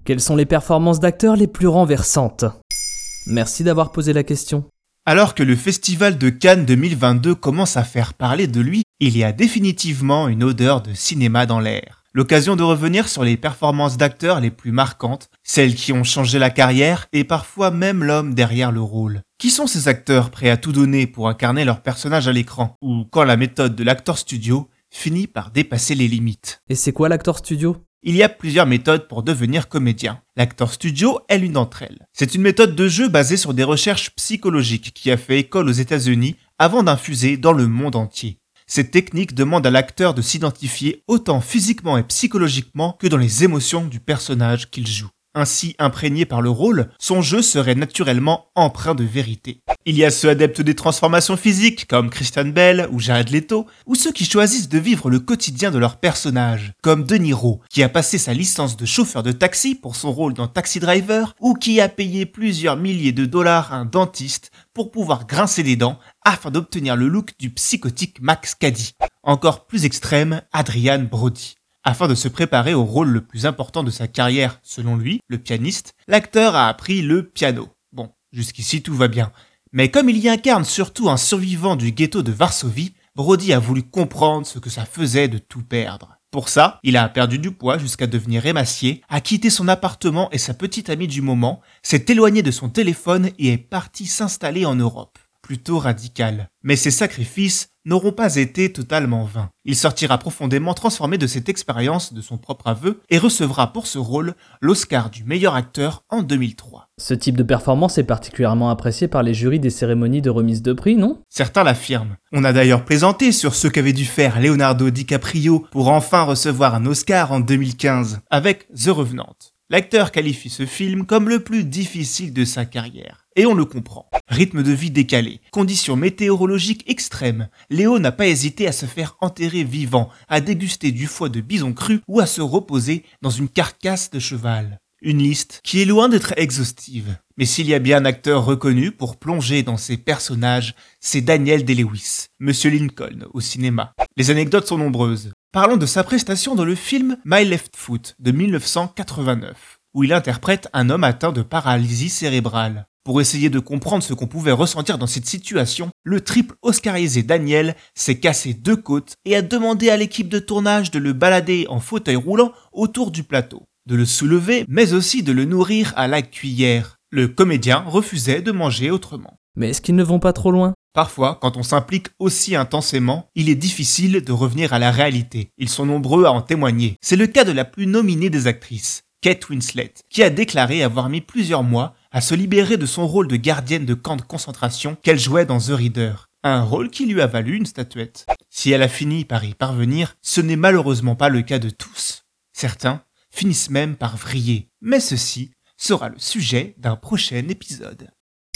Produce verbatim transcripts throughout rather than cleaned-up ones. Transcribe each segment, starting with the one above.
Quelles sont les performances d'acteurs les plus renversantes ? Merci d'avoir posé la question. Alors que le Festival de Cannes deux mille vingt-deux commence à faire parler de lui, il y a définitivement une odeur de cinéma dans l'air. L'occasion de revenir sur les performances d'acteurs les plus marquantes, celles qui ont changé la carrière et parfois même l'homme derrière le rôle. Qui sont ces acteurs prêts à tout donner pour incarner leur personnage à l'écran, ou quand la méthode de l'acteur studio finit par dépasser les limites. Et c'est quoi l'acteur studio ? Il y a plusieurs méthodes pour devenir comédien. L'acteur studio est l'une d'entre elles. C'est une méthode de jeu basée sur des recherches psychologiques qui a fait école aux États-Unis avant d'infuser dans le monde entier. Cette technique demande à l'acteur de s'identifier autant physiquement et psychologiquement que dans les émotions du personnage qu'il joue. Ainsi imprégné par le rôle, son jeu serait naturellement empreint de vérité. Il y a ceux adeptes des transformations physiques, comme Christian Bale ou Jared Leto, ou ceux qui choisissent de vivre le quotidien de leur personnage, comme De Niro, qui a passé sa licence de chauffeur de taxi pour son rôle dans Taxi Driver, ou qui a payé plusieurs milliers de dollars à un dentiste pour pouvoir grincer des dents afin d'obtenir le look du psychotique Max Cady. Encore plus extrême, Adrien Brody. Afin de se préparer au rôle le plus important de sa carrière, selon lui, le pianiste, l'acteur a appris le piano. Bon, jusqu'ici tout va bien. Mais comme il y incarne surtout un survivant du ghetto de Varsovie, Brody a voulu comprendre ce que ça faisait de tout perdre. Pour ça, il a perdu du poids jusqu'à devenir émacié, a quitté son appartement et sa petite amie du moment, s'est éloigné de son téléphone et est parti s'installer en Europe. Plutôt radical. Mais ses sacrifices n'auront pas été totalement vains. Il sortira profondément transformé de cette expérience de son propre aveu et recevra pour ce rôle l'Oscar du meilleur acteur en deux mille trois. Ce type de performance est particulièrement apprécié par les jurys des cérémonies de remise de prix, non ? Certains l'affirment. On a d'ailleurs plaisanté sur ce qu'avait dû faire Leonardo DiCaprio pour enfin recevoir un Oscar en deux mille quinze avec The Revenant. L'acteur qualifie ce film comme le plus difficile de sa carrière. Et on le comprend. Rythme de vie décalé, conditions météorologiques extrêmes, Léo n'a pas hésité à se faire enterrer vivant, à déguster du foie de bison cru ou à se reposer dans une carcasse de cheval. Une liste qui est loin d'être exhaustive. Mais s'il y a bien un acteur reconnu pour plonger dans ses personnages, c'est Daniel Day-Lewis, Monsieur Lincoln au cinéma. Les anecdotes sont nombreuses. Parlons de sa prestation dans le film My Left Foot de dix-neuf cent quatre-vingt-neuf, où il interprète un homme atteint de paralysie cérébrale. Pour essayer de comprendre ce qu'on pouvait ressentir dans cette situation, le triple oscarisé Daniel s'est cassé deux côtes et a demandé à l'équipe de tournage de le balader en fauteuil roulant autour du plateau, de le soulever mais aussi de le nourrir à la cuillère. Le comédien refusait de manger autrement. Mais est-ce qu'ils ne vont pas trop loin ? Parfois, quand on s'implique aussi intensément, il est difficile de revenir à la réalité. Ils sont nombreux à en témoigner. C'est le cas de la plus nominée des actrices, Kate Winslet, qui a déclaré avoir mis plusieurs mois à se libérer de son rôle de gardienne de camp de concentration qu'elle jouait dans The Reader, un rôle qui lui a valu une statuette. Si elle a fini par y parvenir, ce n'est malheureusement pas le cas de tous. Certains finissent même par vriller, mais ceci sera le sujet d'un prochain épisode.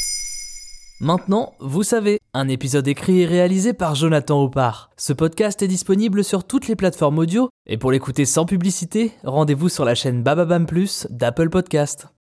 Maintenant, vous savez, un épisode écrit et réalisé par Jonathan Oppard. Ce podcast est disponible sur toutes les plateformes audio, et pour l'écouter sans publicité, rendez-vous sur la chaîne Bababam Plus d'Apple Podcast.